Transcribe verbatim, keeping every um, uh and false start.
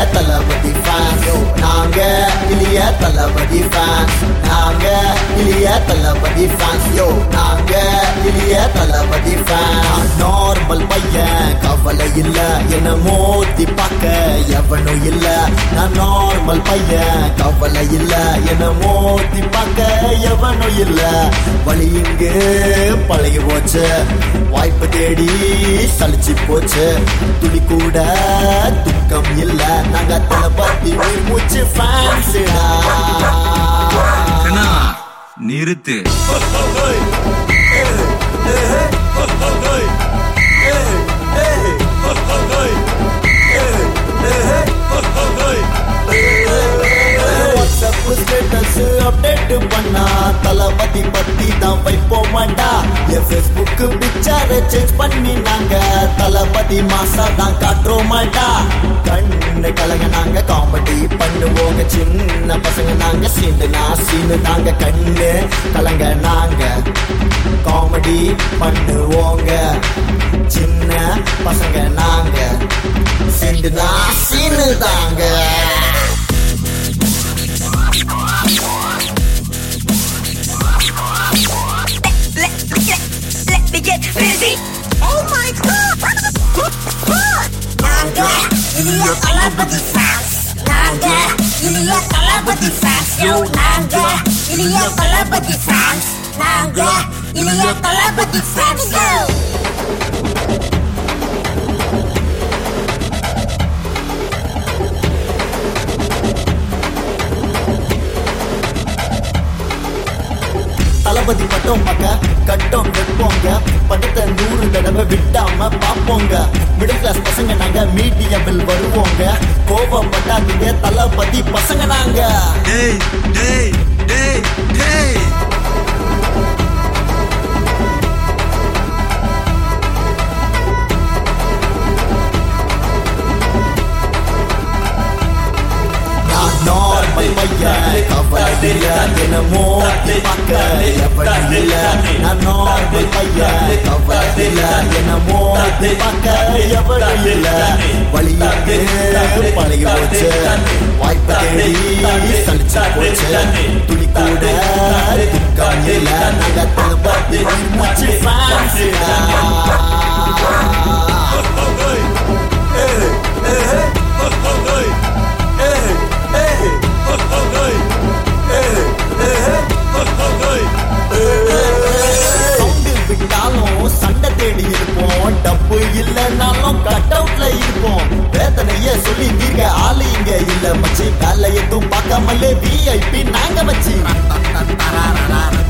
தளபதி fans நாங்க இளைய தளபதி fans நாங்க இளைய தளபதி ஃபேன்ஸ் யோ நாங்க இளைய தளபதி ஃபேன்ஸ் நார்மல் பையன் கவலை இல்ல என்ன மோதி பார்க்க எவனும் இல்ல நான் நார்மல் பையன் கவலை இல்ல என்ன மோதி பார்க்க எவனும் இல்ல வழி இங்கு பழகி போச்சு வாய்ப்பு தேடி சலிச்சு போச்சு துளி கூட துக்கம் இல்ல நாங்க தளபதி மூச்சு ஃபேன்ஸ்டா நிறுத்து அப்டேட் பண்ணா தளபதி பத்தி தான் வைப்போமாண்டா என் Facebook பிக்சரை சேஞ்ச் பண்ணி நாங்க தளபதி மாசா தான் காட்டுறோமாண்டா கண்ணு கலங்க நாங்க காமெடி பண்ணுவோங்க சின்ன பசங்க நாங்க சீண்டுனா சீனு நாங்க கண்ணு கலங்க நாங்க காமெடி பண்ணுவோங்க சின்ன பசங்க நாங்க சீண்டுனா சீனு தாங்க Oh my God! Naga, ilia Talabadi fans. Naga, ilia Talabadi fans. Yo, Naga, ilia Talabadi fans. Naga, ilia Talabadi fans. Yo. தளபதி பட்டம் பார்க்க கட்டம் வைப்போங்க படத்தை நூறு தடவை விட்டாம பார்ப்போங்க மிடில் கிளாஸ் பசங்க நாங்க மீடியாவில் வருவோங்க கோபப்பட்டாதீங்க தளபதி பசங்க நாங்க டேய் டேய் டேய் டேய் நார்மல் பையன் கவலை இல்ல என்ன மோதி பார்க்க எவனும் இல்ல நான் நார்மல் பையன் கவலை இல்ல என்ன மோதி பார்க்க எவனும் இல்ல வழியாக பழகி போச்சு வாய்ப்பு தேடி சலிச்சு போச்சு துளி கூட துக்கம் இல்ல நாங்க தளபதி மூச்சு ஃபேன்ஸ்டா சண்டை தேடி இருப்போம் டப்பு இல்லைனாலும் கட் அவுட்ல இருப்போம் வேதனைய சொல்லி தீர்க்க ஆளு இங்க இல்ல மச்சி வேலை எதுவும் பார்க்காமலே விஐபி நாங்க மச்சி